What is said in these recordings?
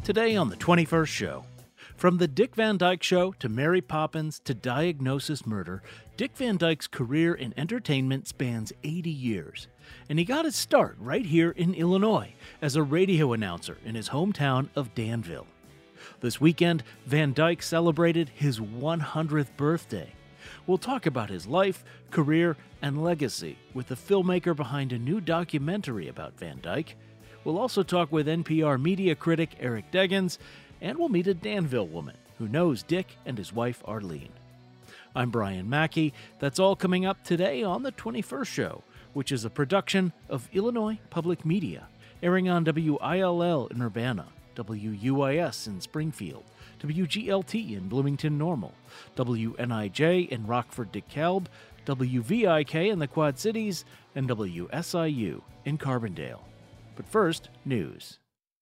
Today on the 21st show. From the Dick Van Dyke Show to Mary Poppins to Diagnosis Murder, Dick Van Dyke's career in entertainment spans 80 years. And he got his start right here in Illinois as a radio announcer in his hometown of Danville. This weekend, Van Dyke celebrated his 100th birthday. We'll talk about his life, career, and legacy with the filmmaker behind a new documentary about Van Dyke. We'll also talk with NPR media critic Eric Deggans, and we'll meet a Danville woman who knows Dick and his wife Arlene. I'm Brian Mackey. That's all coming up today on the 21st Show, which is a production of Illinois Public Media, airing on WILL in Urbana, WUIS in Springfield, WGLT in Bloomington Normal, WNIJ in Rockford-DeKalb, WVIK in the Quad Cities, and WSIU in Carbondale. But first, news.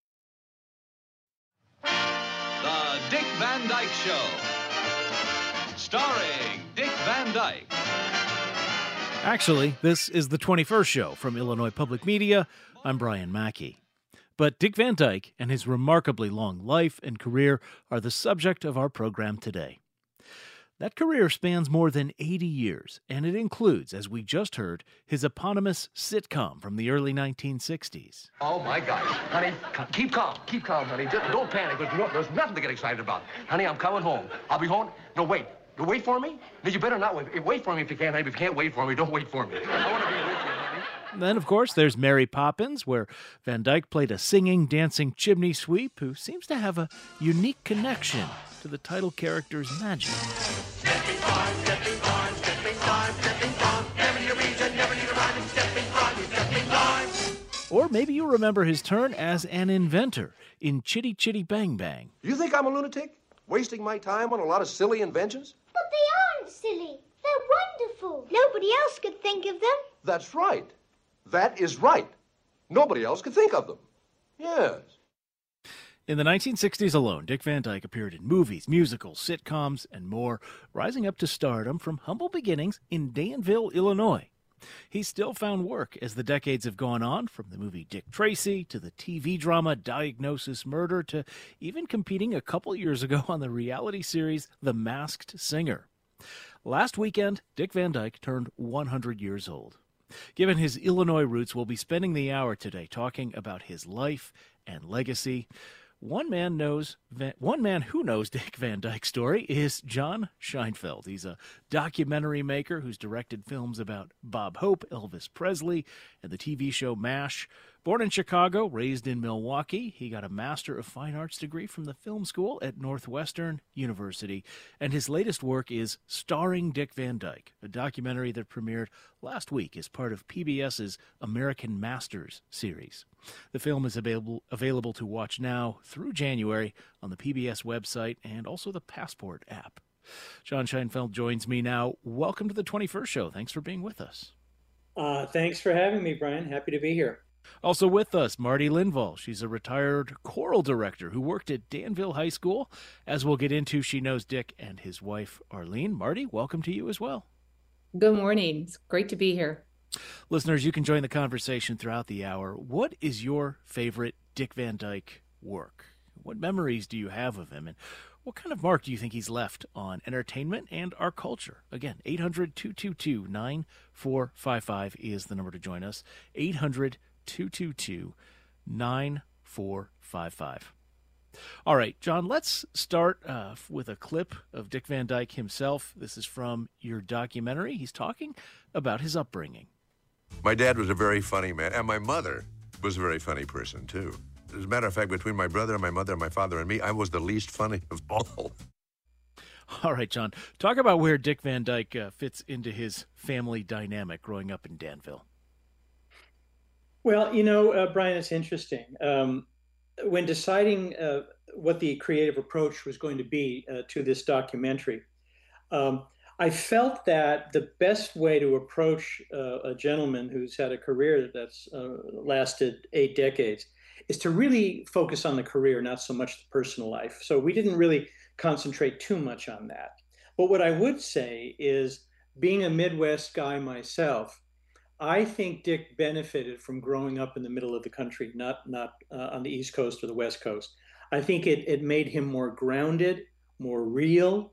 The Dick Van Dyke Show. Starring Dick Van Dyke. Actually, this is the 21st Show from Illinois Public Media. I'm Brian Mackey. But Dick Van Dyke and his remarkably long life and career are the subject of our program today. That career spans more than 80 years, and it includes, as we just heard, his eponymous sitcom from the early 1960s. Oh, my God. Honey, keep calm, honey. Just don't panic. There's nothing to get excited about. Honey, I'm coming home. I'll be home. No, wait. You wait for me? No, you better not wait. Wait for me if you can, honey. If you can't wait for me, don't wait for me. I want to be with you, honey. Then, of course, there's Mary Poppins, where Van Dyke played a singing, dancing chimney sweep who seems to have a unique connection to the title character's magic. Stepping on, stepping on, stepping on, stepping on. Never need a reason, never need a rhyme. Stepping on, stepping on. Or maybe you remember his turn as an inventor in Chitty Chitty Bang Bang. You think I'm a lunatic? Wasting my time on a lot of silly inventions? But they aren't silly. They're wonderful. Nobody else could think of them. That's right. That is right. Nobody else could think of them. Yes. In the 1960s alone, Dick Van Dyke appeared in movies, musicals, sitcoms, and more, rising up to stardom from humble beginnings in Danville, Illinois. He's still found work as the decades have gone on, from the movie Dick Tracy to the TV drama Diagnosis Murder to even competing a couple years ago on the reality series The Masked Singer. Last weekend, Dick Van Dyke turned 100 years old. Given his Illinois roots, we'll be spending the hour today talking about his life and legacy. One man who knows Dick Van Dyke's story is John Scheinfeld. He's a documentary maker who's directed films about Bob Hope, Elvis Presley, and the TV show MASH. Born in Chicago, raised in Milwaukee, he got a Master of Fine Arts degree from the film school at Northwestern University, and his latest work is Starring Dick Van Dyke, a documentary that premiered last week as part of PBS's American Masters series. The film is available to watch now through January on the PBS website and also the Passport app. John Scheinfeld joins me now. Welcome to the 21st Show. Thanks for being with us. Thanks for having me, Brian. Happy to be here. Also with us, Marty Linval. She's a retired choral director who worked at Danville High School. As we'll get into, she knows Dick and his wife, Arlene. Marty, welcome to you as well. Good morning. It's great to be here. Listeners, you can join the conversation throughout the hour. What is your favorite Dick Van Dyke work? What memories do you have of him? And what kind of mark do you think he's left on entertainment and our culture? Again, 800-222-9455 is the number to join us. 800-222-9455. All right, John, let's start with a clip of Dick Van Dyke himself. This is from your documentary. He's talking about his upbringing. My dad was a very funny man, and my mother was a very funny person, too. As a matter of fact, between my brother and my mother and my father and me, I was the least funny of all. All right, John, talk about where Dick Van Dyke fits into his family dynamic growing up in Danville. Well, Brian, it's interesting. When deciding what the creative approach was going to be to this documentary, I felt that the best way to approach a gentleman who's had a career that's lasted 8 decades is to really focus on the career, not so much the personal life. So we didn't really concentrate too much on that. But what I would say is, being a Midwest guy myself, I think Dick benefited from growing up in the middle of the country, not on the East Coast or the West Coast. I think it made him more grounded, more real.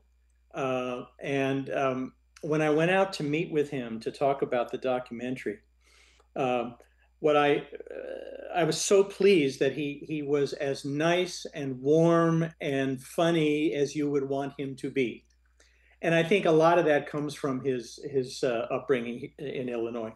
And when I went out to meet with him to talk about the documentary, um, what I was so pleased that he was as nice and warm and funny as you would want him to be. And I think a lot of that comes from his upbringing in Illinois.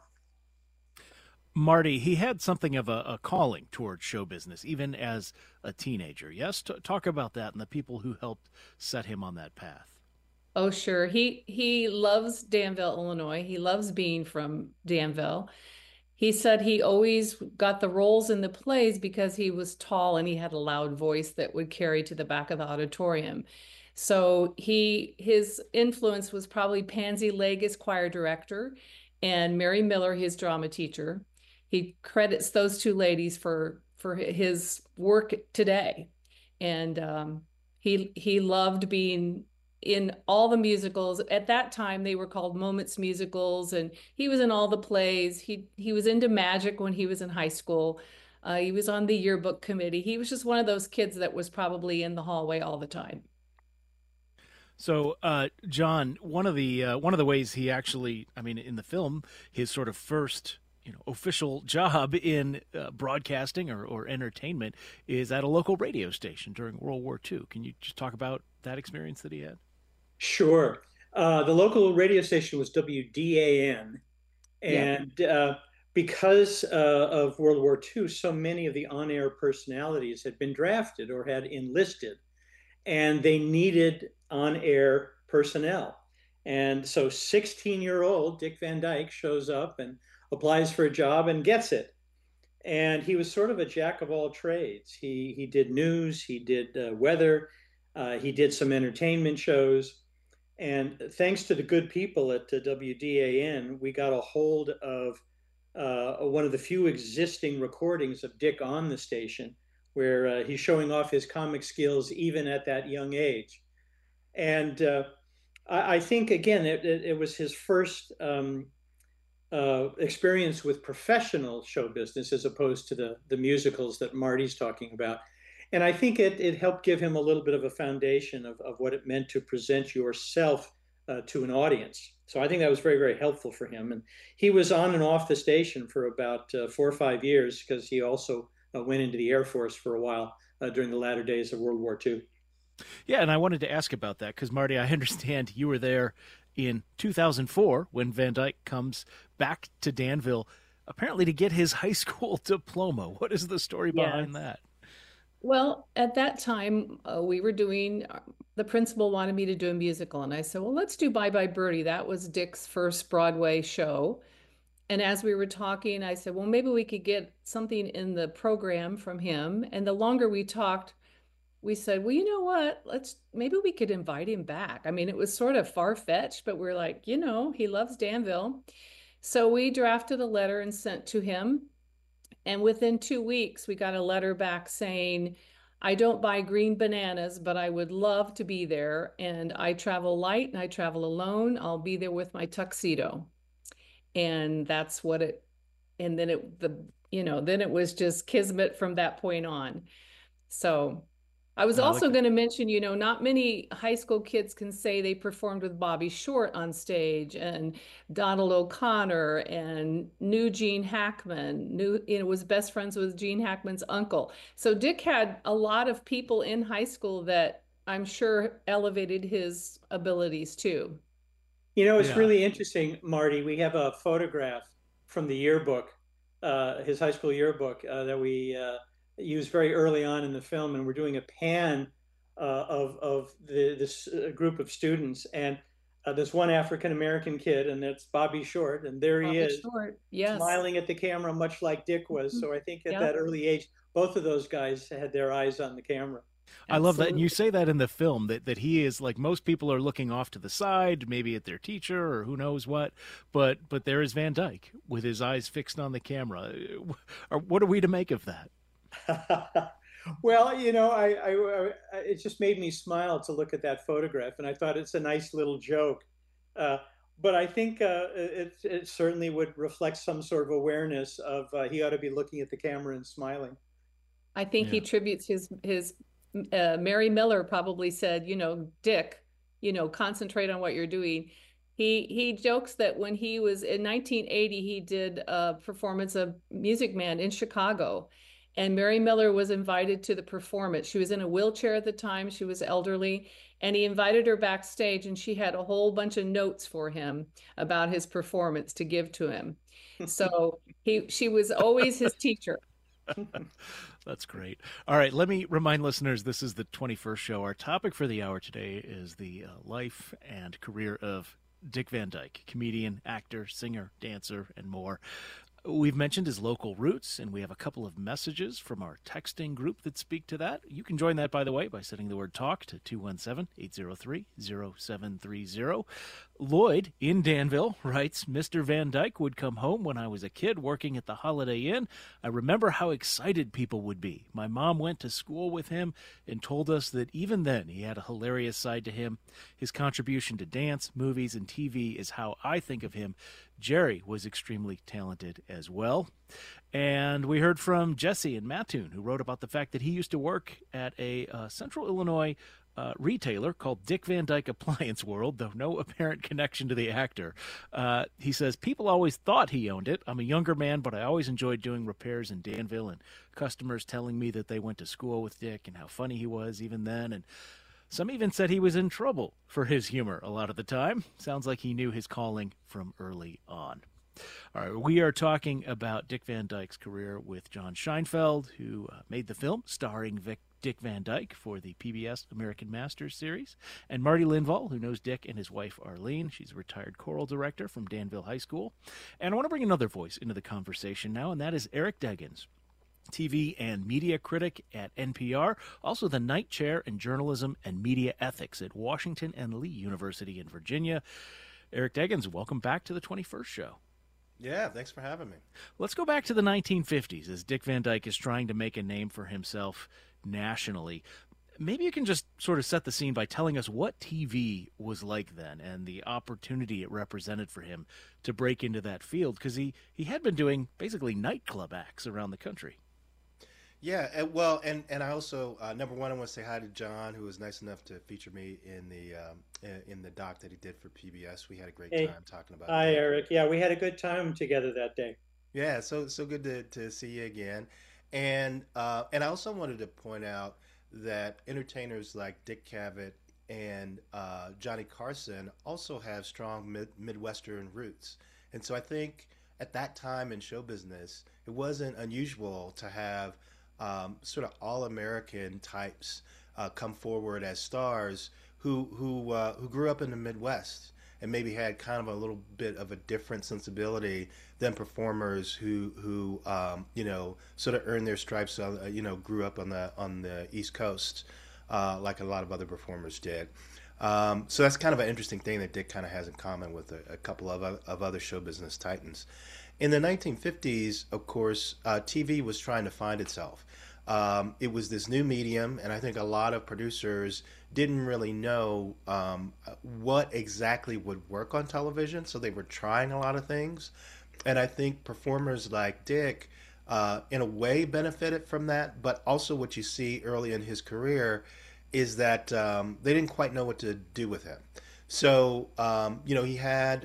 Marty, he had something of a calling towards show business, even as a teenager. Yes, talk about that and the people who helped set him on that path. Oh, sure. He loves Danville, Illinois. He loves being from Danville. He said he always got the roles in the plays because he was tall and he had a loud voice that would carry to the back of the auditorium. So his influence was probably Pansy Legg, his choir director, and Mary Miller, his drama teacher. He credits those two ladies for his work today. And he loved being in all the musicals. At that time, they were called Moments musicals, and he was in all the plays. He was into magic when he was in high school. He was on the yearbook committee. He was just one of those kids that was probably in the hallway all the time. So, John, one of the ways he actually, I mean, in the film, his sort of first, official job in broadcasting or entertainment is at a local radio station during World War II. Can you just talk about that experience that he had? Sure. The local radio station was WDAN, and because of World War II, so many of the on-air personalities had been drafted or had enlisted, and they needed on-air personnel. And so 16-year-old Dick Van Dyke shows up and applies for a job and gets it. And he was sort of a jack of all trades. He did news, he did weather, he did some entertainment shows. And thanks to the good people at WDAN, we got a hold of one of the few existing recordings of Dick on the station, where he's showing off his comic skills even at that young age. And I think, again, it was his first experience with professional show business as opposed to the musicals that Marty's talking about. And I think it helped give him a little bit of a foundation of what it meant to present yourself to an audience. So I think that was very, very helpful for him. And he was on and off the station for about 4 or 5 years because he also went into the Air Force for a while during the latter days of World War II. Yeah, and I wanted to ask about that because, Marty, I understand you were there in 2004 when Van Dyke comes back to Danville, apparently to get his high school diploma. What is the story behind that? Well, at that time, we were doing, the principal wanted me to do a musical. And I said, well, let's do Bye Bye Birdie. That was Dick's first Broadway show. And as we were talking, I said, well, maybe we could get something in the program from him. And the longer we talked, we said, well, you know what? Maybe we could invite him back. I mean, it was sort of far-fetched, but we're like, he loves Danville. So we drafted a letter and sent to him. And within 2 weeks, we got a letter back saying, I don't buy green bananas, but I would love to be there. And I travel light and I travel alone. I'll be there with my tuxedo. And that's what and then then it was just kismet from that point on. So I was also going to mention, not many high school kids can say they performed with Bobby Short on stage and Donald O'Connor and knew Gene Hackman, was best friends with Gene Hackman's uncle. So Dick had a lot of people in high school that I'm sure elevated his abilities too. It's really interesting, Marty. We have a photograph from the yearbook, his high school yearbook, that we used very early on in the film, and we're doing a pan of this group of students, and there's one African American kid, and that's Bobby Short, and there he is, smiling at the camera, much like Dick was. So I think at that early age, both of those guys had their eyes on the camera. I love that, and you say that in the film that he is like most people are looking off to the side, maybe at their teacher or who knows what, but there is Van Dyke with his eyes fixed on the camera. What are we to make of that? Well, it just made me smile to look at that photograph, and I thought it's a nice little joke. But I think it certainly would reflect some sort of awareness of he ought to be looking at the camera and smiling. I think he tributes his Mary Miller probably said, Dick, concentrate on what you're doing. He jokes that when he was in 1980, he did a performance of Music Man in Chicago, and Mary Miller was invited to the performance. She was in a wheelchair at the time. She was elderly, and he invited her backstage, and she had a whole bunch of notes for him about his performance to give to him. So she was always his teacher. That's great. All right, let me remind listeners this is the 21st show. Our topic for the hour today is the life and career of Dick Van Dyke, comedian, actor, singer, dancer, and more. We've mentioned his local roots, and we have a couple of messages from our texting group that speak to that. You can join that, by the way, by sending the word TALK to 217-803-0730. Lloyd in Danville writes, Mr. Van Dyke would come home when I was a kid working at the Holiday Inn. I remember how excited people would be. My mom went to school with him and told us that even then he had a hilarious side to him. His contribution to dance, movies, and TV is how I think of him. Jerry was extremely talented as well. And we heard from Jesse in Mattoon, who wrote about the fact that he used to work at a Central Illinois retailer called Dick Van Dyke Appliance World, though no apparent connection to the actor. He says, people always thought he owned it. I'm a younger man, but I always enjoyed doing repairs in Danville and customers telling me that they went to school with Dick and how funny he was even then. And some even said he was in trouble for his humor a lot of the time. Sounds like he knew his calling from early on. All right, we are talking about Dick Van Dyke's career with John Scheinfeld, who made the film starring Dick Van Dyke for the PBS American Masters series, and Marty Linval, who knows Dick and his wife Arlene. She's a retired choral director from Danville High School. And I want to bring another voice into the conversation now, and that is Eric Deggans, TV and media critic at NPR, also the Knight Chair in Journalism and Media Ethics at Washington and Lee University in Virginia. Eric Deggans, welcome back to the 21st show. Yeah, thanks for having me. Let's go back to the 1950s as Dick Van Dyke is trying to make a name for himself nationally. Maybe you can just sort of set the scene by telling us what TV was like then and the opportunity it represented for him to break into that field, because he had been doing basically nightclub acts around the country. Yeah, and I also number one, I want to say hi to John, who was nice enough to feature me in the doc that he did for PBS. We had a great time talking about. Hi, Eric. Yeah, we had a good time together that day. Yeah, so good to see you again, and I also wanted to point out that entertainers like Dick Cavett and Johnny Carson also have strong Midwestern roots, and so I think at that time in show business, it wasn't unusual to have sort of all-American types come forward as stars who grew up in the Midwest and maybe had kind of a little bit of a different sensibility than performers who sort of earned their stripes, grew up on the East Coast like a lot of other performers did. So that's kind of an interesting thing that Dick kind of has in common with a couple of other show business titans. In the 1950s, of course, TV was trying to find itself. It was this new medium, and I think a lot of producers didn't really know what exactly would work on television, so they were trying a lot of things. And I think performers like Dick, in a way, benefited from that, but also what you see early in his career is that they didn't quite know what to do with him. So he had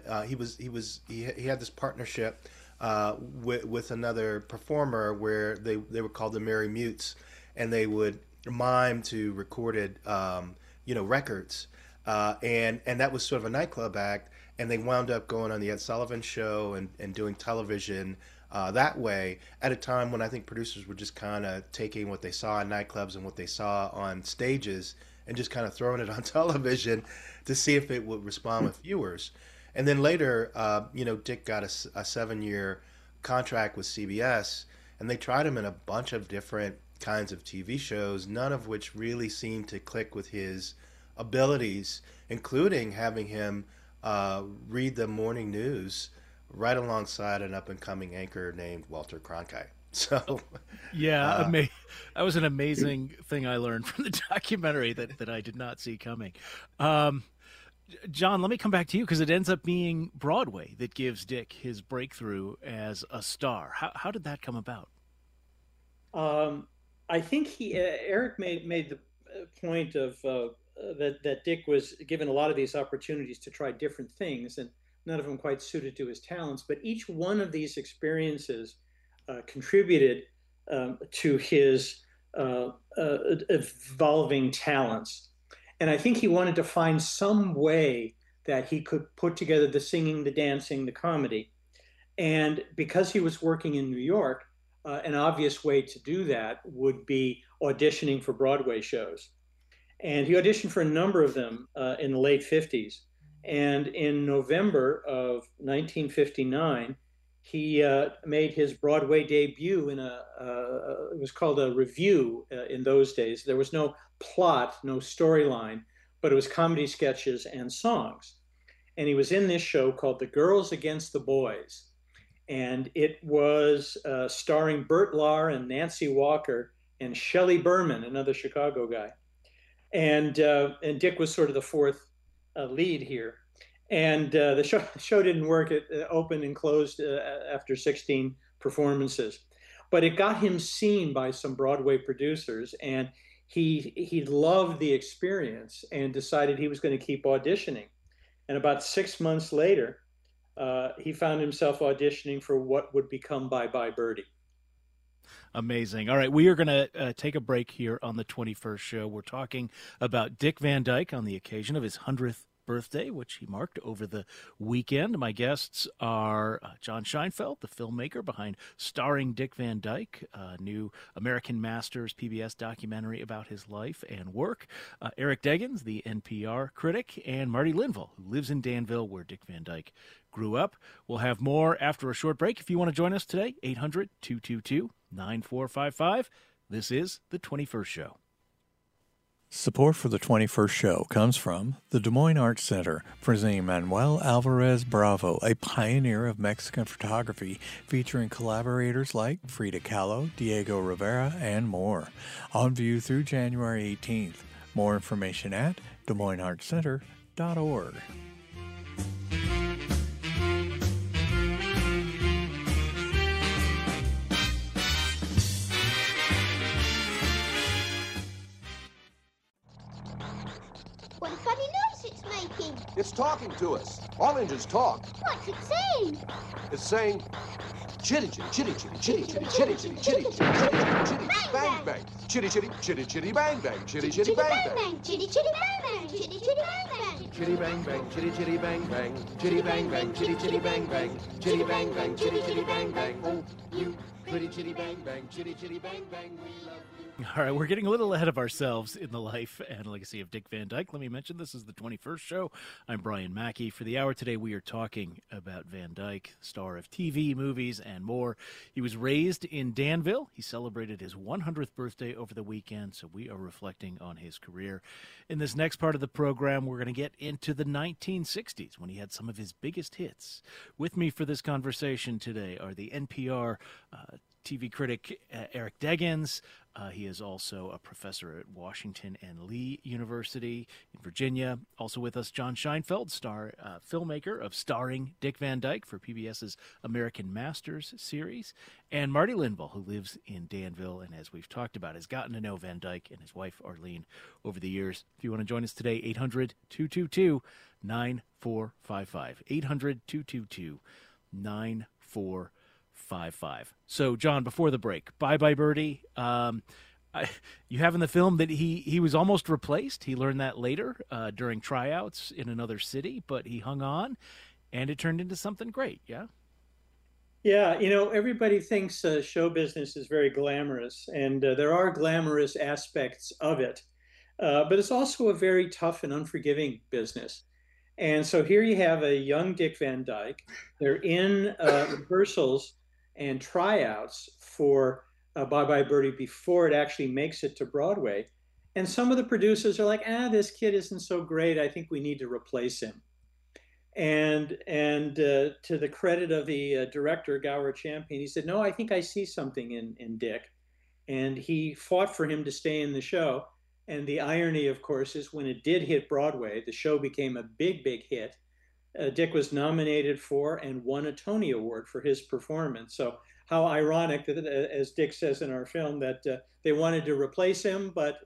this partnership with another performer where they were called the Merry Mutes, and they would mime to recorded records, and that was sort of a nightclub act, and they wound up going on the Ed Sullivan Show and doing television that way at a time when I think producers were just kind of taking what they saw in nightclubs and what they saw on stages and just kind of throwing it on television to see if it would respond with viewers. And then later, Dick got a 7-year contract with CBS, and they tried him in a bunch of different kinds of TV shows, none of which really seemed to click with his abilities, including having him read the morning news right alongside an up-and-coming anchor named Walter Cronkite. So, yeah, that was an amazing thing I learned from the documentary that I did not see coming. John, let me come back to you because it ends up being Broadway that gives Dick his breakthrough as a star. How did that come about? I think Eric made point of that Dick was given a lot of these opportunities to try different things, and none of them quite suited to his talents. But each one of these experiences contributed to his evolving talents. And I think he wanted to find some way that he could put together the singing, the dancing, the comedy. And because he was working in New York, an obvious way to do that would be auditioning for Broadway shows. And he auditioned for a number of them in the late 50s. And in November of 1959, he made his Broadway debut in it was called a revue in those days. There was no plot, no storyline, but it was comedy sketches and songs. And he was in this show called The Girls Against the Boys. And it was starring Bert Lahr and Nancy Walker and Shelley Berman, another Chicago guy. And Dick was sort of the fourth lead here. And the show didn't work. It opened and closed after 16 performances. But it got him seen by some Broadway producers, and he loved the experience and decided he was going to keep auditioning. And about 6 months later, he found himself auditioning for what would become Bye Bye Birdie. Amazing. All right, we are going to take a break here on the 21st show. We're talking about Dick Van Dyke on the occasion of his 100th birthday, which he marked over the weekend. My guests are John Scheinfeld, the filmmaker behind Starring Dick Van Dyke, a new American Masters PBS documentary about his life and work, Eric Deggans, the NPR critic, and Marty Linville, who lives in Danville, where Dick Van Dyke grew up. We'll have more after a short break. If you want to join us today, 800-222-9455. This is The 21st Show. Support for the 21st show comes from the Des Moines Arts Center, presenting Manuel Alvarez Bravo, a pioneer of Mexican photography, featuring collaborators like Frida Kahlo, Diego Rivera, and more. On view through January 18th. More information at DesMoinesArtsCenter.org. What a funny noise it's making. It's talking to us. All engines talk. What's it saying? It's saying, chitty chitty chitty chitty chitty chitty chitty chitty chitty chitty chitty bang bang chitty chitty chitty chitty bang bang chitty chitty bang bang Chitty chitty bang bang. Chitty chitty bang bang. chitty bang bang chitty chitty bang bang chitty bang bang chitty chitty bang bang chitty bang bang chitty chitty bang bang. Oh, you pretty chitty bang bang chitty chitty bang bang. We love you. All right, we're getting a little ahead of ourselves in the life and legacy of Dick Van Dyke. Let me mention this is the 21st show. I'm Brian Mackey. For the hour today, we are talking about Van Dyke, star of TV, movies, and more. He was raised in Danville. He celebrated his 100th birthday over the weekend, so we are reflecting on his career. In this next part of the program, we're going to get into the 1960s when he had some of his biggest hits. With me for this conversation today are the NPR TV critic Eric Deggans. He is also a professor at Washington and Lee University in Virginia. Also with us, John Scheinfeld, filmmaker of Starring Dick Van Dyke for PBS's American Masters series, and Marty Linville, who lives in Danville and, as we've talked about, has gotten to know Van Dyke and his wife Arlene over the years. If you want to join us today, 800-222-9455. 800-222-9455. So, John, before the break, Bye Bye Birdie. You have in the film that he was almost replaced. He learned that later during tryouts in another city, but he hung on, and it turned into something great. Yeah. Yeah, everybody thinks show business is very glamorous, and there are glamorous aspects of it, but it's also a very tough and unforgiving business. And so here you have a young Dick Van Dyke. They're in rehearsals and tryouts for Bye Bye Birdie before it actually makes it to Broadway. And some of the producers are like, this kid isn't so great. I think we need to replace him. And to the credit of the director, Gower Champion, he said, no, I think I see something in Dick. And he fought for him to stay in the show. And the irony, of course, is when it did hit Broadway, the show became a big, big hit. Dick was nominated for and won a Tony Award for his performance. So how ironic that, as Dick says in our film, that they wanted to replace him, but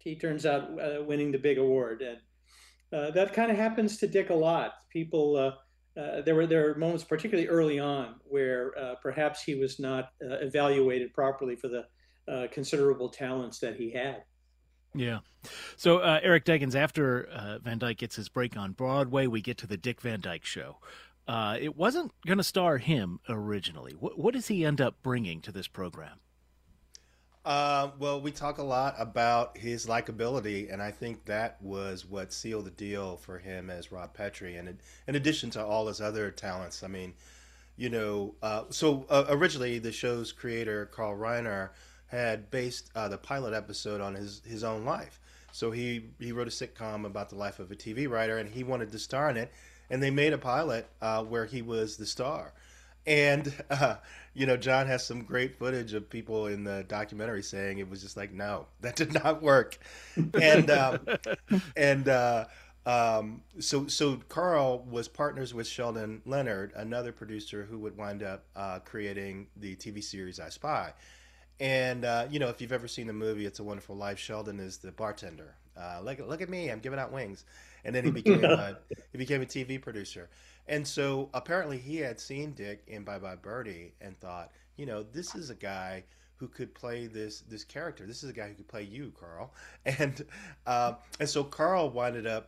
he turns out winning the big award. And that kind of happens to Dick a lot. People, there were moments, particularly early on, where perhaps he was not evaluated properly for the considerable talents that he had. Yeah. So Eric Deggans, after Van Dyke gets his break on Broadway, we get to the Dick Van Dyke Show. It wasn't going to star him originally. What does he end up bringing to this program? Well, we talk a lot about his likability, and I think that was what sealed the deal for him as Rob Petrie, and in addition to all his other talents. I mean, originally the show's creator, Carl Reiner, had based the pilot episode on his own life. So he wrote a sitcom about the life of a TV writer, and he wanted to star in it, and they made a pilot where he was the star. And, John has some great footage of people in the documentary saying it was just like, no, that did not work. And so Carl was partners with Sheldon Leonard, another producer who would wind up creating the TV series I Spy. And, if you've ever seen the movie It's a Wonderful Life, Sheldon is the bartender. Look at me, I'm giving out wings. And then he became a TV producer. And so apparently he had seen Dick in Bye Bye Birdie and thought, this is a guy who could play this character. This is a guy who could play you, Carl. And so Carl wound up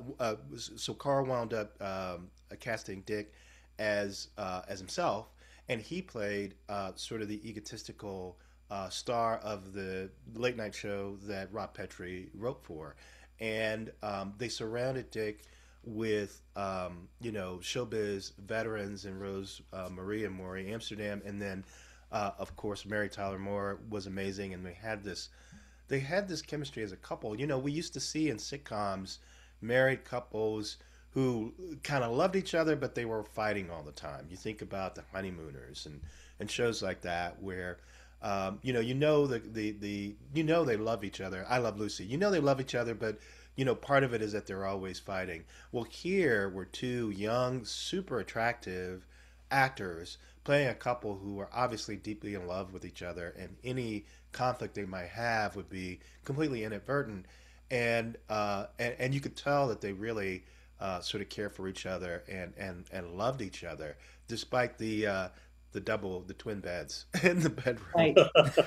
casting Dick as himself, and he played sort of the egotistical star of the late night show that Rob Petrie wrote for. And they surrounded Dick with showbiz veterans and Rose Marie and Maury Amsterdam, and then of course Mary Tyler Moore was amazing, and they had this chemistry as a couple. We used to see in sitcoms married couples who kind of loved each other, but they were fighting all the time. You think about The Honeymooners and shows like that where they love each other. I Love Lucy. They love each other, but part of it is that they're always fighting. Well, here were two young, super attractive actors playing a couple who are obviously deeply in love with each other, and any conflict they might have would be completely inadvertent. And you could tell that they really sort of care for each other and loved each other, despite the twin beds in the bedroom. Right.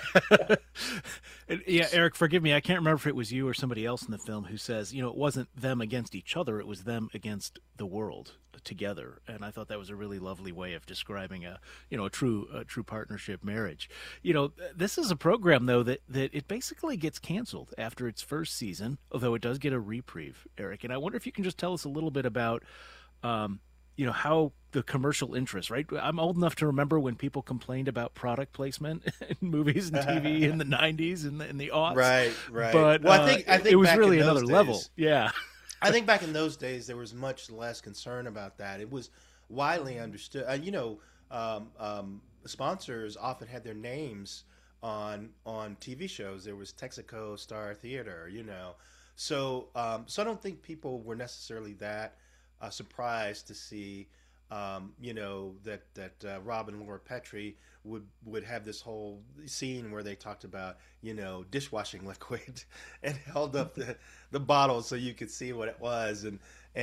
Yeah, Eric, forgive me. I can't remember if it was you or somebody else in the film who says, it wasn't them against each other. It was them against the world together. And I thought that was a really lovely way of describing a true partnership marriage. This is a program, though, that it basically gets canceled after its first season, although it does get a reprieve, Eric. And I wonder if you can just tell us a little bit about how the commercial interest, right? I'm old enough to remember when people complained about product placement in movies and TV in the 90s and in the aughts. Right. But well, I think it was back really in those another days, level. Yeah. I think back in those days, there was much less concern about that. It was widely understood. Sponsors often had their names on TV shows. There was Texaco Star Theater, So I don't think people were necessarily that surprised to see, that Rob and Laura Petrie would have this whole scene where they talked about, dishwashing liquid and held up the bottle so you could see what it was, and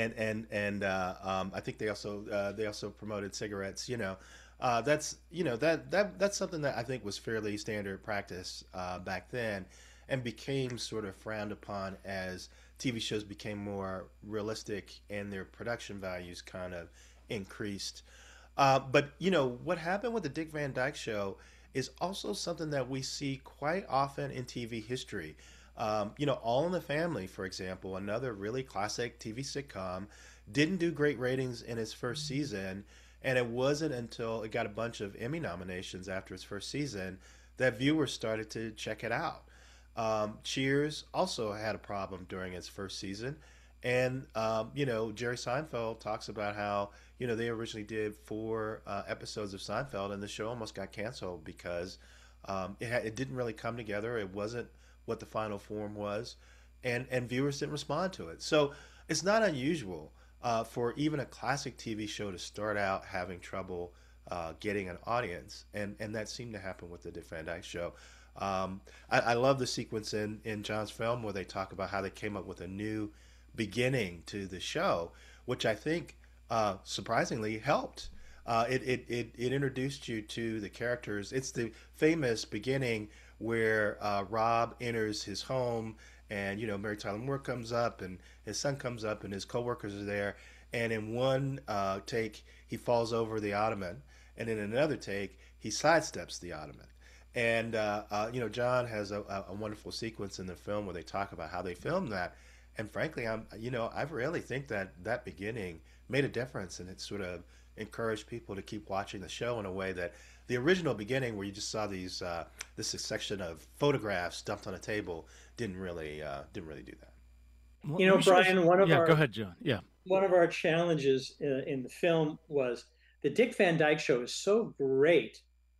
I think they also promoted cigarettes. That's that's something that I think was fairly standard practice back then, and became sort of frowned upon as TV shows became more realistic and their production values kind of increased. But what happened with the Dick Van Dyke Show is also something that we see quite often in TV history. All in the Family, for example, another really classic TV sitcom, didn't do great ratings in its first season, and it wasn't until it got a bunch of Emmy nominations after its first season that viewers started to check it out. Cheers also had a problem during its first season, and Jerry Seinfeld talks about how they originally did 4 episodes of Seinfeld, and the show almost got canceled because it didn't really come together. It wasn't what the final form was, and viewers didn't respond to it. So it's not unusual for even a classic TV show to start out having trouble getting an audience, and that seemed to happen with the Dick Van Dyke Show. I love the sequence in John's film where they talk about how they came up with a new beginning to the show, which I think surprisingly helped. It introduced you to the characters. It's the famous beginning where Rob enters his home, and Mary Tyler Moore comes up, and his son comes up, and his coworkers are there. And in one take, he falls over the ottoman, and in another take, he sidesteps the ottoman. And John has a wonderful sequence in the film where they talk about how they filmed that. And frankly, I really think that beginning made a difference, and it sort of encouraged people to keep watching the show in a way that the original beginning, where you just saw this section of photographs dumped on a table, didn't really do that. Well, Brian, go ahead, John. Yeah. One of our challenges in the film was the Dick Van Dyke Show is so great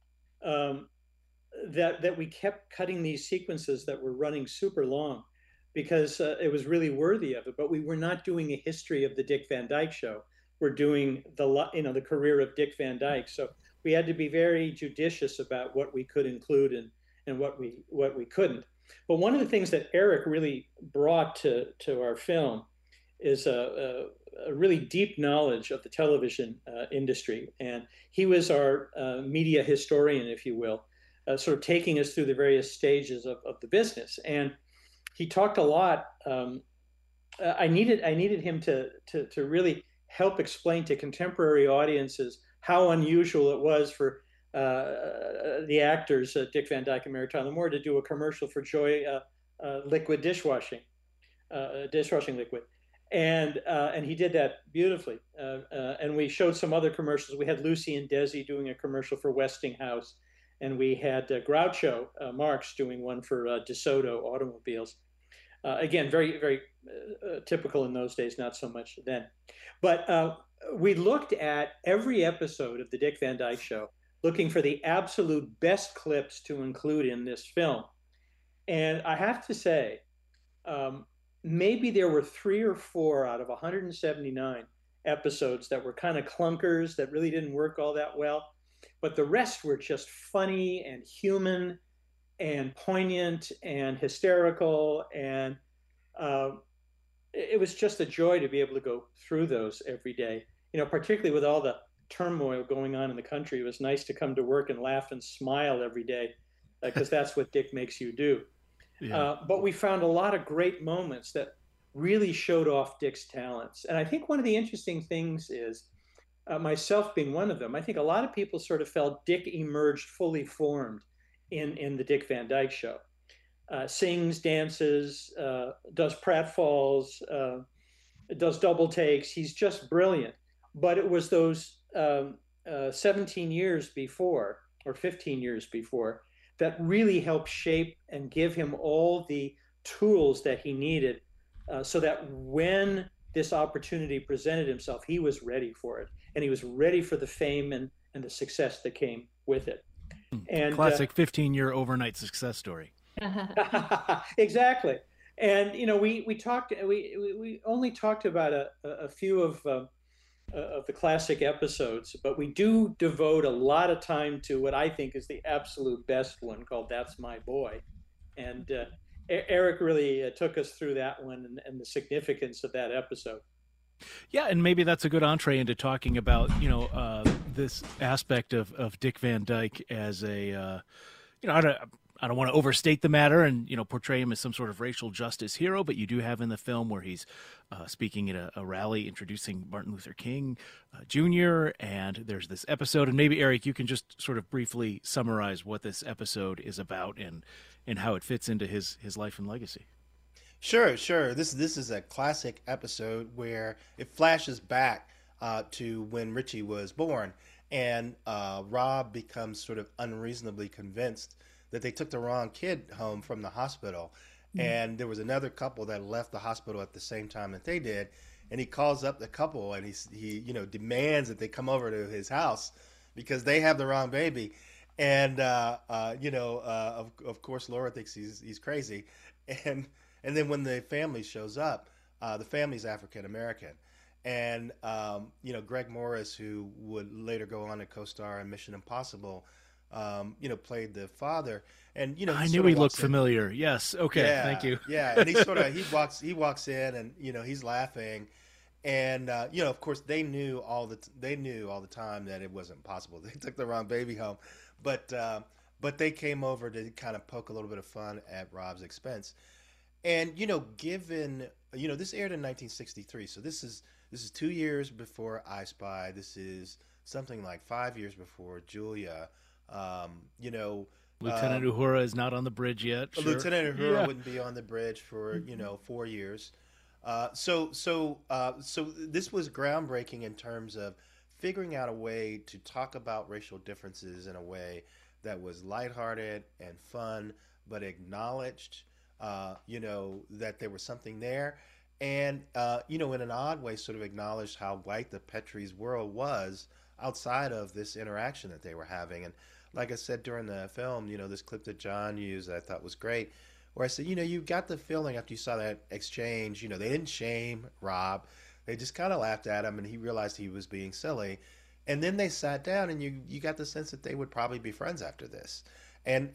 that we kept cutting these sequences that were running super long because it was really worthy of it. But we were not doing a history of the Dick Van Dyke Show. We're doing the career of Dick Van Dyke. So we had to be very judicious about what we could include and what we couldn't. But one of the things that Eric really brought to our film is a really deep knowledge of the television industry. And he was our media historian, if you will, sort of taking us through the various stages of the business. And he talked a lot. I needed him to really help explain to contemporary audiences how unusual it was for the actors, Dick Van Dyke and Mary Tyler Moore, to do a commercial for Joy liquid dishwashing liquid. And he did that beautifully. And we showed some other commercials. We had Lucy and Desi doing a commercial for Westinghouse, and we had Groucho Marx doing one for DeSoto automobiles. Again, very, very typical in those days, not so much then. But we looked at every episode of the Dick Van Dyke Show, looking for the absolute best clips to include in this film. And I have to say, maybe there were 3 or 4 out of 179 episodes that were kind of clunkers that really didn't work all that well. But the rest were just funny and human and poignant and hysterical. And it was just a joy to be able to go through those every day. Particularly with all the turmoil going on in the country, it was nice to come to work and laugh and smile every day because that's what Dick makes you do. Yeah. But we found a lot of great moments that really showed off Dick's talents. And I think one of the interesting things is, myself being one of them, I think a lot of people sort of felt Dick emerged fully formed in the Dick Van Dyke Show. Sings, dances, does pratfalls, does double takes. He's just brilliant. But it was those 17 years before, or 15 years before, that really helped shape and give him all the tools that he needed so that when this opportunity presented himself, he was ready for it. And he was ready for the fame and the success that came with it. And classic 15-year overnight success story. Exactly. And, we only talked about a few of the classic episodes, but we do devote a lot of time to what I think is the absolute best one, called That's My Boy. And Eric really took us through that one and the significance of that episode. Yeah, and maybe that's a good entree into talking about, this aspect of Dick Van Dyke as a, I don't want to overstate the matter and, portray him as some sort of racial justice hero, but you do have in the film where he's speaking at a rally introducing Martin Luther King Jr., and there's this episode, and maybe, Eric, you can just sort of briefly summarize what this episode is about and how it fits into his life and legacy. Sure. This is a classic episode where it flashes back to when Richie was born, and Rob becomes sort of unreasonably convinced that they took the wrong kid home from the hospital. And there was another couple that left the hospital at the same time that they did. And he calls up the couple and he demands that they come over to his house because they have the wrong baby. And, of course, Laura thinks he's crazy. And then when the family shows up, the family's African-American. And, Greg Morris, who would later go on to co-star in Mission Impossible, played the father, and I knew he looked familiar. Yes. Okay. Yeah, Thank you. Yeah, and he walks in, and he's laughing, and of course they knew all the time that it wasn't possible. They took the wrong baby home, but they came over to kind of poke a little bit of fun at Rob's expense. And given this aired in 1963, so this is 2 years before I Spy. This is something like 5 years before Julia. Lieutenant Uhura is not on the bridge yet. Sure. Lieutenant Uhura wouldn't be on the bridge for 4 years. So this was groundbreaking in terms of figuring out a way to talk about racial differences in a way that was lighthearted and fun, but acknowledged that there was something there, and in an odd way sort of acknowledged how white the Petrie's world was outside of this interaction that they were having. And like I said during the film, this clip that John used that I thought was great, where I said, you got the feeling after you saw that exchange, they didn't shame Rob. They just kind of laughed at him, and he realized he was being silly. And then they sat down, and you got the sense that they would probably be friends after this. And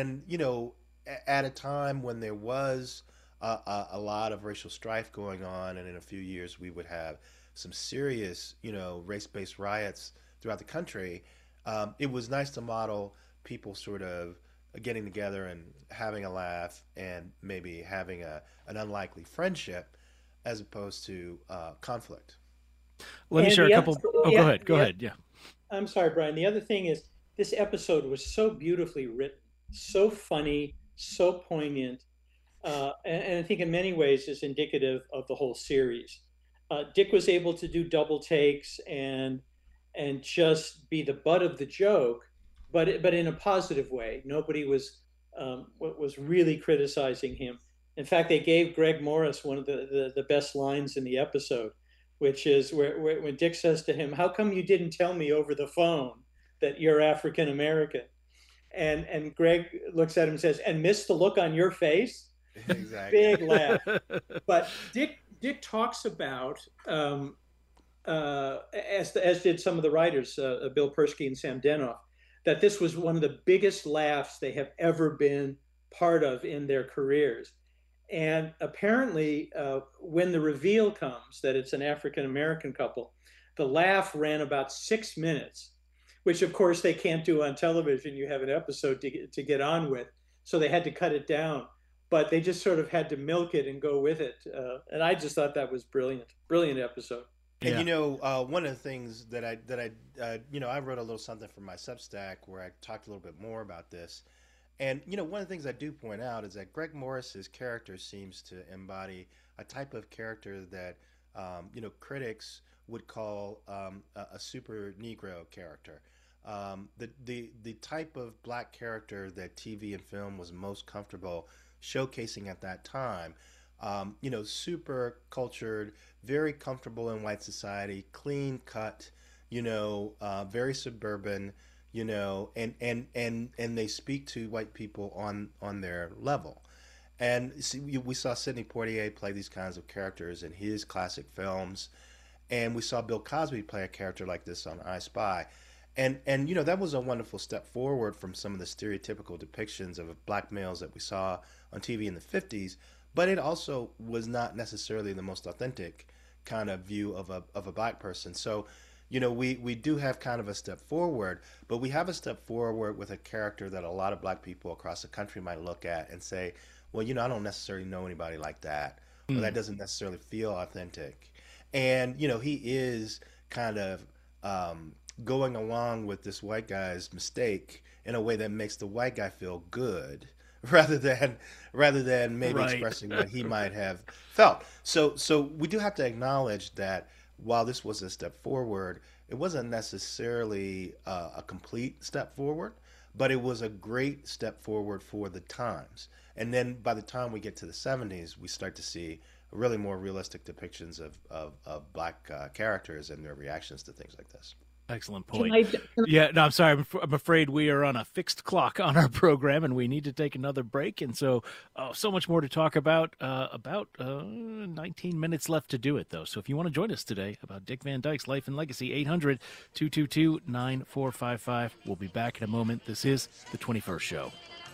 at a time when there was a lot of racial strife going on, and in a few years we would have some serious, race-based riots throughout the country, it was nice to model people sort of getting together and having a laugh and maybe having an unlikely friendship as opposed to conflict. Let me share a couple. Go ahead. Yeah. I'm sorry, Brian. The other thing is this episode was so beautifully written, so funny, so poignant, and I think in many ways is indicative of the whole series. Dick was able to do double takes and just be the butt of the joke, but in a positive way. Nobody was really criticizing him. In fact, they gave Greg Morris one of the best lines in the episode, which is where when Dick says to him, "How come you didn't tell me over the phone that you're African American?" And Greg looks at him and says, "And miss the look on your face?" Exactly. Big laugh. But Dick talks about, as did some of the writers, Bill Persky and Sam Denoff, that this was one of the biggest laughs they have ever been part of in their careers. And apparently, when the reveal comes that it's an African-American couple, the laugh ran about 6 minutes, which of course they can't do on television. You have an episode to get on with. So they had to cut it down, but they just sort of had to milk it and go with it. And I just thought that was brilliant episode. And one of the things that I wrote a little something for my Substack where I talked a little bit more about this. And, one of the things I do point out is that Greg Morris's character seems to embody a type of character that, critics would call a super Negro character. The type of black character that TV and film was most comfortable showcasing at that time. Super cultured, very comfortable in white society, clean cut, very suburban, and they speak to white people on their level. And we saw Sidney Poitier play these kinds of characters in his classic films, and we saw Bill Cosby play a character like this on I Spy. And that was a wonderful step forward from some of the stereotypical depictions of black males that we saw on TV in the 50s, but it also was not necessarily the most authentic kind of view of a black person. So, we do have kind of a step forward, but we have a step forward with a character that a lot of black people across the country might look at and say, well, I don't necessarily know anybody like that, or that doesn't necessarily feel authentic. And, he is kind of going along with this white guy's mistake in a way that makes the white guy feel good rather than maybe expressing what he might have felt. So we do have to acknowledge that while this was a step forward, it wasn't necessarily a complete step forward, but it was a great step forward for the times. And then by the time we get to the 70s, we start to see really more realistic depictions of black characters and their reactions to things like this. Excellent Can point. I, Yeah, no, I'm sorry. I'm afraid we are on a fixed clock on our program, and we need to take another break. And so, so much more to talk about. 19 minutes left to do it, though. So if you want to join us today about Dick Van Dyke's life and legacy, 800-222-9455. We'll be back in a moment. This is the 21st Show.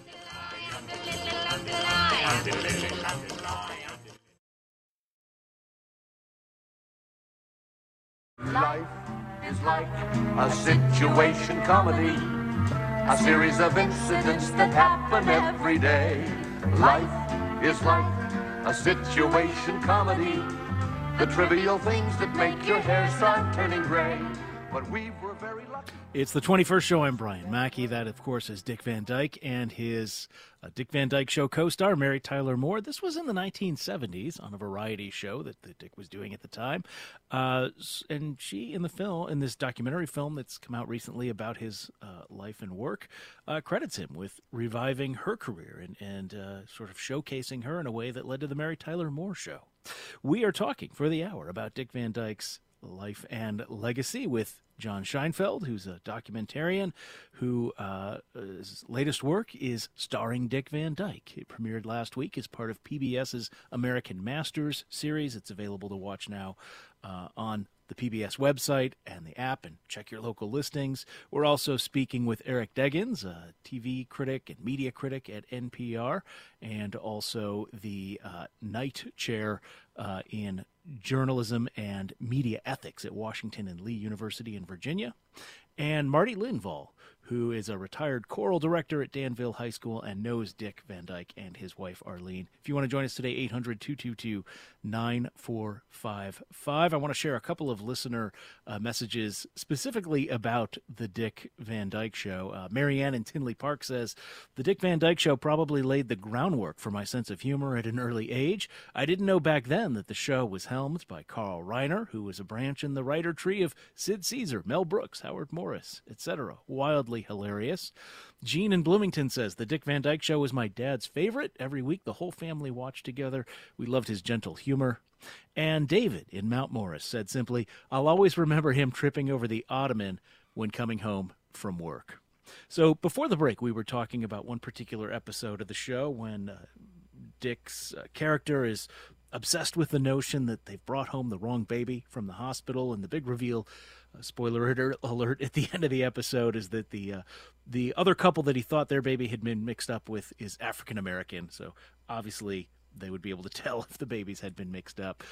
Life is like a situation comedy, a series of incidents that happen every day. Life is like a situation comedy, the trivial things that make your hair start turning gray. But we were very lucky. It's the 21st Show. I'm Brian Mackey. That, of course, is Dick Van Dyke and his Dick Van Dyke Show co-star, Mary Tyler Moore. This was in the 1970s on a variety show that Dick was doing at the time. And she, in this documentary film that's come out recently about his life and work, credits him with reviving her career and sort of showcasing her in a way that led to the Mary Tyler Moore Show. We are talking for the hour about Dick Van Dyke's life and legacy with John Scheinfeld, who's a documentarian his latest work is starring Dick Van Dyke. It premiered last week as part of PBS's American Masters series. It's available to watch now on the PBS website and the app, and check your local listings. We're also speaking with Eric Deggans, a TV critic and media critic at NPR, and also the Knight Chair in Journalism and Media Ethics at Washington and Lee University in Virginia, and Marty Linval, who is a retired choral director at Danville High School and knows Dick Van Dyke and his wife Arlene. If you want to join us today, 800-222-9455. I want to share a couple of listener messages specifically about the Dick Van Dyke Show. Marianne in Tinley Park says, the Dick Van Dyke Show probably laid the groundwork for my sense of humor at an early age. I didn't know back then that the show was helmed by Carl Reiner, who was a branch in the writer tree of Sid Caesar, Mel Brooks, Howard Morris, etc. Wildly hilarious. Gene in Bloomington says, the Dick Van Dyke Show was my dad's favorite. Every week the whole family watched together. We loved his gentle humor. And David in Mount Morris said simply, I'll always remember him tripping over the ottoman when coming home from work. So before the break, we were talking about one particular episode of the show when Dick's character is obsessed with the notion that they've brought home the wrong baby from the hospital, and the big reveal, spoiler alert, at the end of the episode is that the other couple that he thought their baby had been mixed up with is African American. So obviously they would be able to tell if the babies had been mixed up.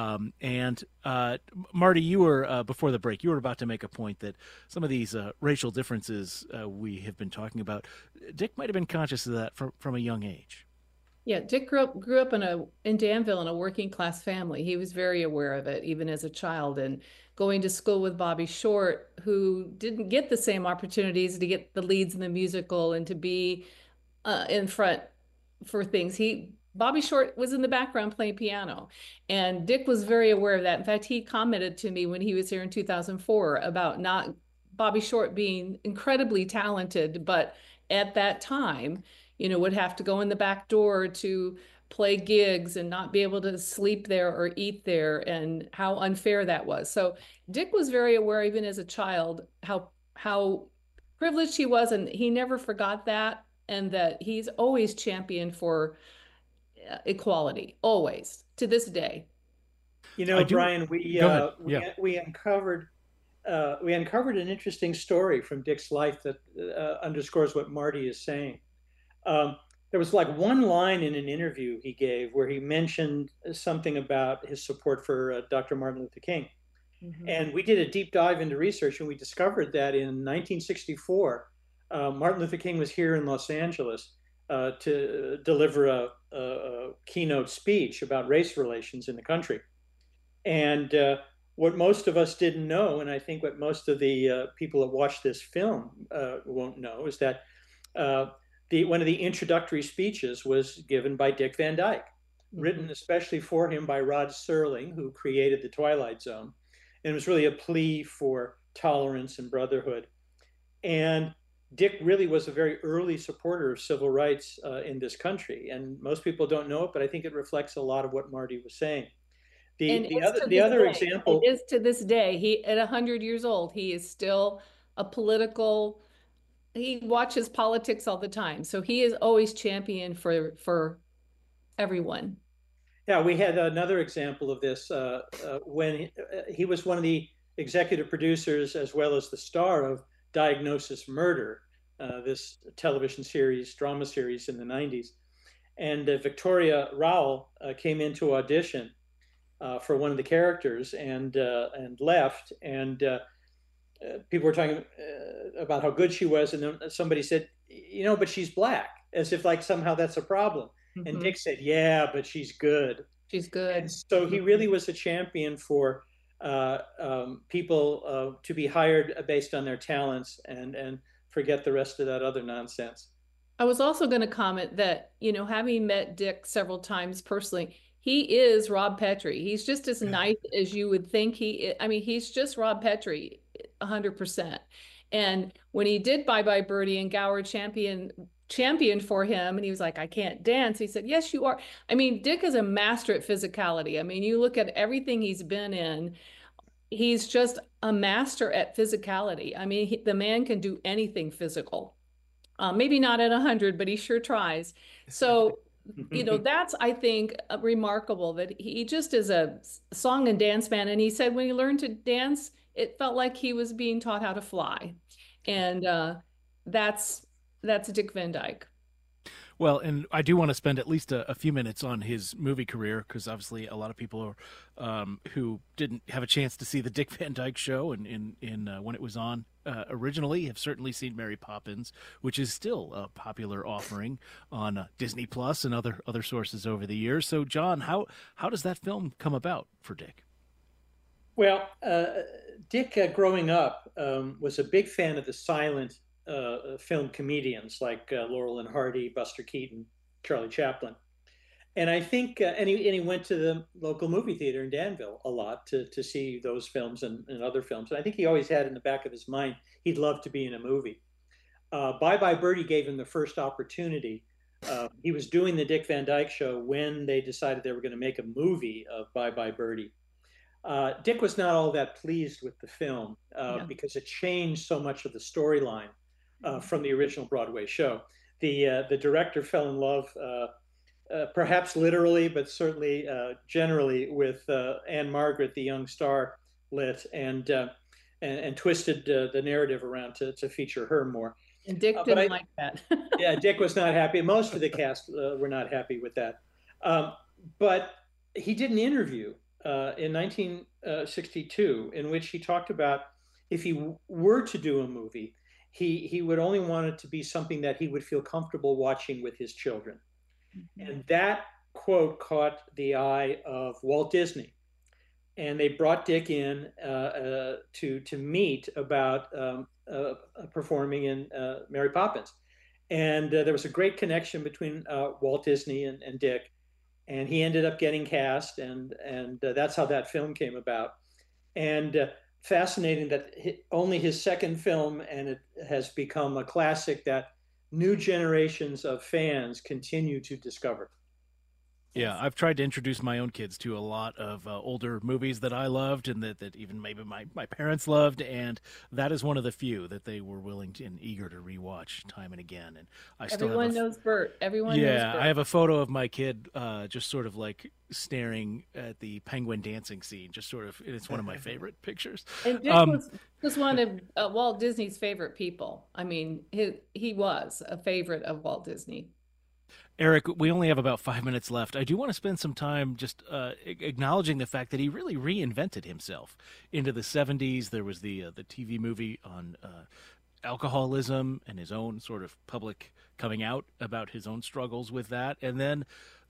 And Marty, you were before the break, you were about to make a point that some of these racial differences we have been talking about, Dick might have been conscious of that from a young age. Yeah, Dick grew up in Danville in a working class family. He was very aware of it, even as a child, and going to school with Bobby Short, who didn't get the same opportunities to get the leads in the musical and to be in front for things. Bobby Short was in the background playing piano, and Dick was very aware of that. In fact, he commented to me when he was here in 2004 about Bobby Short being incredibly talented, but at that time, would have to go in the back door to play gigs and not be able to sleep there or eat there, and how unfair that was. So Dick was very aware, even as a child, how privileged he was, and he never forgot that, and that he's always championed for equality, always, to this day. Brian, we uncovered an interesting story from Dick's life that underscores what Marty is saying. There was like one line in an interview he gave where he mentioned something about his support for Dr. Martin Luther King. Mm-hmm. And we did a deep dive into research, and we discovered that in 1964, Martin Luther King was here in Los Angeles to deliver a keynote speech about race relations in the country. And what most of us didn't know, and I think what most of the people that watch this film won't know, is that one of the introductory speeches was given by Dick Van Dyke, written especially for him by Rod Serling, who created the Twilight Zone. And it was really a plea for tolerance and brotherhood. And Dick really was a very early supporter of civil rights in this country. And most people don't know it, but I think it reflects a lot of what Marty was saying. And The it's other to the this other day. example. It is to this day. He at 100 years old, he is still a political. He watches politics all the time, so he is always champion for everyone. Yeah, we had another example of this when he was one of the executive producers as well as the star of Diagnosis Murder, this television series, drama series in the 90s. And Victoria Rowell came into audition for one of the characters and left. And people were talking about how good she was. And then somebody said, you know, but she's black, as if like somehow that's a problem. And Dick said, yeah, but she's good. She's good. And so he really was a champion for people to be hired based on their talents and forget the rest of that other nonsense. I was also going to comment that, you know, having met Dick several times personally, he is Rob Petrie. He's just as nice as you would think he is. I mean, he's just Rob Petrie, 100%. And when he did Bye Bye Birdie and Gower championed for him, and he was like, I can't dance. He said, yes, you are. I mean, Dick is a master at physicality. I mean, you look at everything he's been in, he's just a master at physicality. I mean, the man can do anything physical. Maybe not at 100, but he sure tries. So, you know, that's, I think, remarkable that he just is a song and dance man. And he said when he learned to dance, it felt like he was being taught how to fly. And that's Dick Van Dyke. Well, and I do want to spend at least a few minutes on his movie career, because obviously a lot of people are, who didn't have a chance to see the Dick Van Dyke Show in when it was on originally have certainly seen Mary Poppins, which is still a popular offering on Disney Plus and other sources over the years. So, John, how does that film come about for Dick? Well, Dick, growing up, was a big fan of the silent film comedians like Laurel and Hardy, Buster Keaton, Charlie Chaplin. And I think, and he went to the local movie theater in Danville a lot to see those films and other films. And I think he always had in the back of his mind, he'd love to be in a movie. Bye Bye Birdie gave him the first opportunity. He was doing the Dick Van Dyke Show when they decided they were going to make a movie of Bye Bye Birdie. Dick was not all that pleased with the film because it changed so much of the storyline from the original Broadway show. The director fell in love, perhaps literally, but certainly generally, with Anne Margaret, the young starlet, and twisted the narrative around to feature her more. And Dick didn't like that. Yeah, Dick was not happy. Most of the cast were not happy with that. But he did an interview in 1962 in which he talked about if he were to do a movie, he would only want it to be something that he would feel comfortable watching with his children. Mm-hmm. And that quote caught the eye of Walt Disney. And they brought Dick in to meet about performing in Mary Poppins. And there was a great connection between Walt Disney and Dick. And he ended up getting cast, and that's how that film came about. And fascinating that only his second film, and it has become a classic that new generations of fans continue to discover. Yeah, I've tried to introduce my own kids to a lot of older movies that I loved and that even maybe my parents loved, and that is one of the few that they were willing to, and eager to rewatch time and again. And Everyone knows Bert. Everyone knows Bert. Yeah, I have a photo of my kid just sort of like staring at the penguin dancing scene, just sort of, it's one of my favorite pictures. And Dick was one of Walt Disney's favorite people. I mean, he was a favorite of Walt Disney. Eric, we only have about 5 minutes left. I do want to spend some time just acknowledging the fact that he really reinvented himself. Into the 70s, there was the TV movie on alcoholism and his own sort of public coming out about his own struggles with that, and then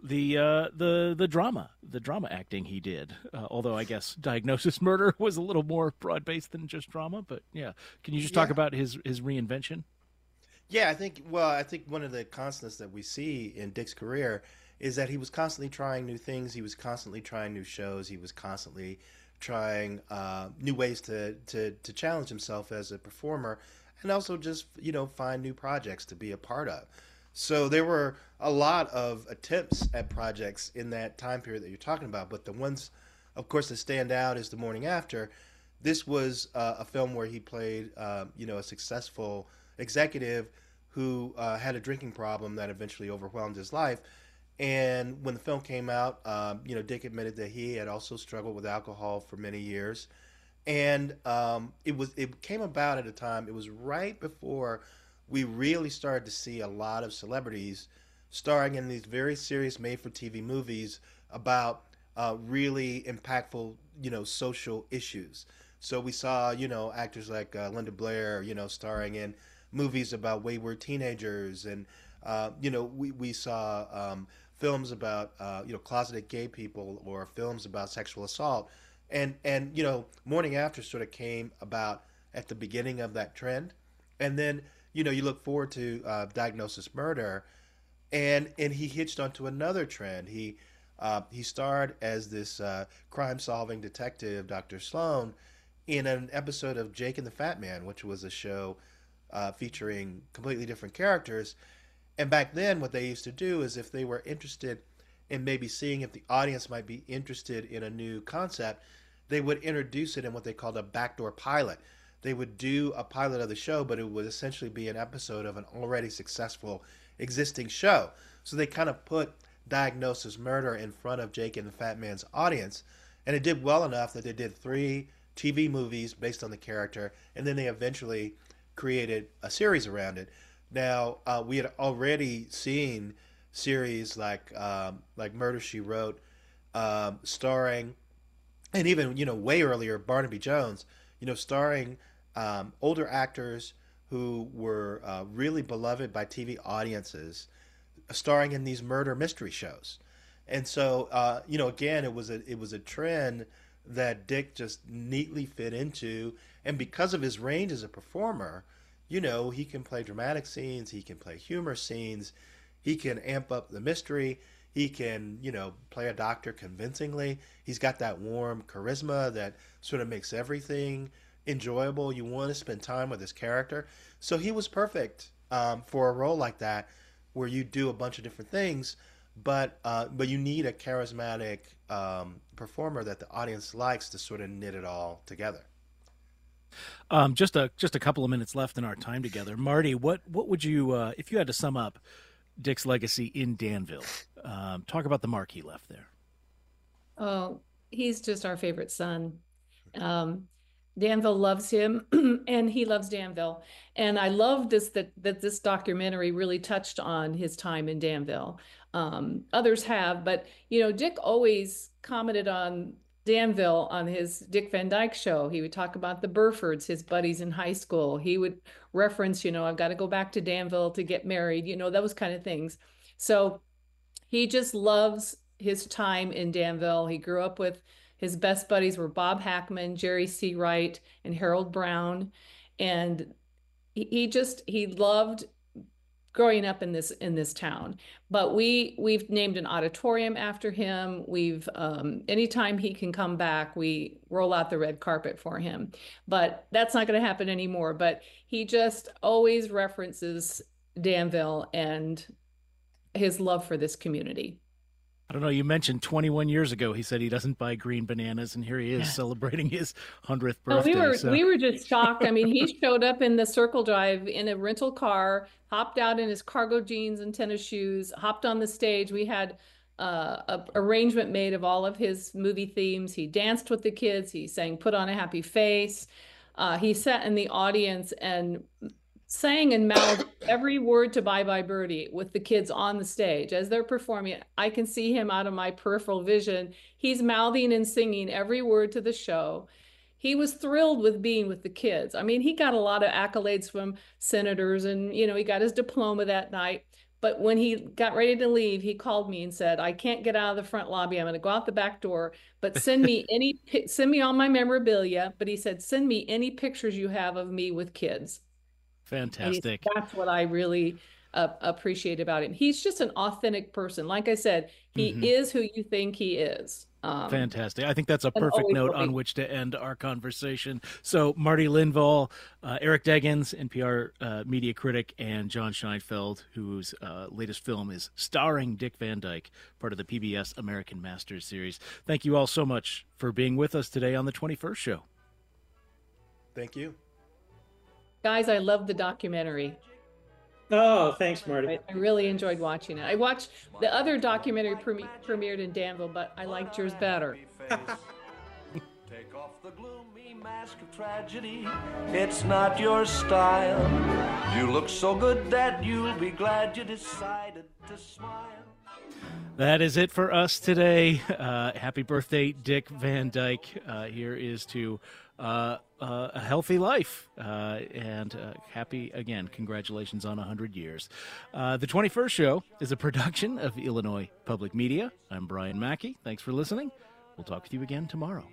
the drama acting he did. Although I guess Diagnosis Murder was a little more broad-based than just drama, but yeah. Can you just talk about his reinvention? Yeah, I think one of the constants that we see in Dick's career is that he was constantly trying new things. He was constantly trying new shows. He was constantly trying new ways to challenge himself as a performer, and also just, find new projects to be a part of. So there were a lot of attempts at projects in that time period that you're talking about, but the ones of course, the standout is The Morning After. This was a film where he played, a successful executive who had a drinking problem that eventually overwhelmed his life. And when the film came out, Dick admitted that he had also struggled with alcohol for many years. And it came about at a time, it was right before we really started to see a lot of celebrities starring in these very serious made-for-TV movies about really impactful, social issues. So we saw, actors like Linda Blair, starring in movies about wayward teenagers, and we saw films about closeted gay people, or films about sexual assault, and Morning After sort of came about at the beginning of that trend, and then you look forward to Diagnosis Murder, and he hitched onto another trend. He starred as this crime-solving detective, Dr. Sloan, in an episode of Jake and the Fat Man, which was a show featuring completely different characters. And back then, what they used to do is, if they were interested in maybe seeing if the audience might be interested in a new concept, they would introduce it in what they called a backdoor pilot. They would do a pilot of the show, but it would essentially be an episode of an already successful existing show. So they kind of put Diagnosis Murder in front of Jake and the Fat Man's audience, and it did well enough that they did 3 TV movies based on the character, and then they eventually created a series around it. Now, we had already seen series like Murder, She Wrote, starring, and even, way earlier, Barnaby Jones, starring older actors who were really beloved by TV audiences, starring in these murder mystery shows. And so, again, it was a trend that Dick just neatly fit into. And because of his range as a performer, he can play dramatic scenes, he can play humor scenes, he can amp up the mystery, he can, play a doctor convincingly. He's got that warm charisma that sort of makes everything enjoyable. You want to spend time with his character. So he was perfect for a role like that, where you do a bunch of different things, but you need a charismatic performer that the audience likes to sort of knit it all together. Just a couple of minutes left in our time together. Marty, what would you, if you had to sum up Dick's legacy in Danville, talk about the mark he left there? Oh, he's just our favorite son. Danville loves him, and he loves Danville. And I love that this documentary really touched on his time in Danville. Others have, but Dick always commented on Danville on his Dick Van Dyke Show. He would talk about the Burfords, his buddies in high school. He would reference, I've got to go back to Danville to get married, those kind of things. So he just loves his time in Danville. He grew up with, his best buddies were Bob Hackman, Jerry C. Wright, and Harold Brown. And he loved growing up in this town. But we've named an auditorium after him. We've anytime he can come back, we roll out the red carpet for him. But that's not going to happen anymore. But he just always references Danville and his love for this community. I don't know, you mentioned 21 years ago he said he doesn't buy green bananas, and here he is celebrating his 100th birthday. We were just shocked. I mean, he showed up in the Circle Drive in a rental car, hopped out in his cargo jeans and tennis shoes, hopped on the stage. We had a arrangement made of all of his movie themes. He danced with the kids. He sang "Put on a Happy Face." He sat in the audience and sang and mouthed every word to Bye Bye Birdie with the kids on the stage as they're performing. I can see him out of my peripheral vision. He's mouthing and singing every word to the show. He was thrilled with being with the kids. I mean, he got a lot of accolades from senators, and he got his diploma that night. But when he got ready to leave, he called me and said, "I can't get out of the front lobby. I'm going to go out the back door, but send me all my memorabilia." But he said, "Send me any pictures you have of me with kids." Fantastic. That's what I really appreciate about him. He's just an authentic person. Like I said, he is who you think he is. Fantastic. I think that's a and perfect always note will on be. which to end our conversation. So Marty Lindvall, Eric Deggans, NPR media critic, and John Scheinfeld, whose latest film is starring Dick Van Dyke, part of the PBS American Masters series. Thank you all so much for being with us today on the 21st Show. Thank you. Guys, I love the documentary. Oh, thanks, Marty. I really enjoyed watching it. I watched the other documentary premiered in Danville, but I liked yours better. Take off the gloomy mask of tragedy. It's not your style. You look so good that you'll be glad you decided to smile. That is it for us today. Happy birthday, Dick Van Dyke. Here is to a healthy life and happy, again, congratulations on 100 years. The 21st Show is a production of Illinois Public Media. I'm Brian Mackey. Thanks for listening. We'll talk with you again tomorrow.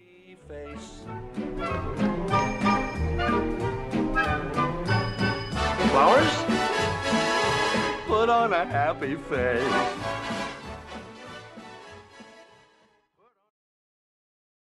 Flowers? Put on a happy face.